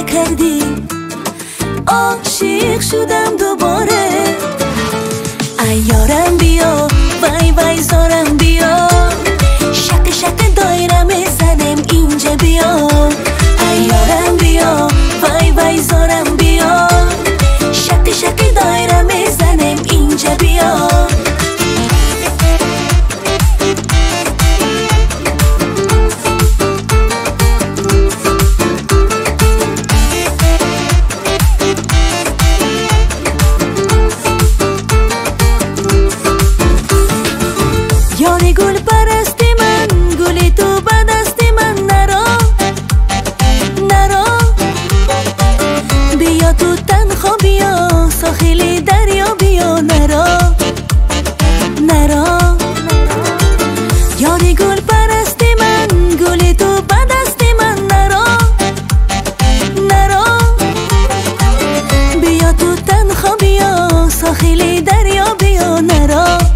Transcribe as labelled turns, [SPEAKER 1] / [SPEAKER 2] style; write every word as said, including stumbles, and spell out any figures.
[SPEAKER 1] کردی، عاشق شدم دوباره. ای یارم بیا، وای وای زارم بیا، شق شق دایره میزنم اینجا بیا. ای یارم بیا، وای وای زارم بیا، شق شق دایره میزنم اینجا بیا. یاری گل پرستی من، گلی تو به دست من، نرا نرا بیا تو تنها بیا، ساحل دریا بیا، نرا نرا. یاری گل پرستی من، گلی تو به دست من، نرا نرا بیا تو تنها بیا، ساحل دریا بیا، نرا.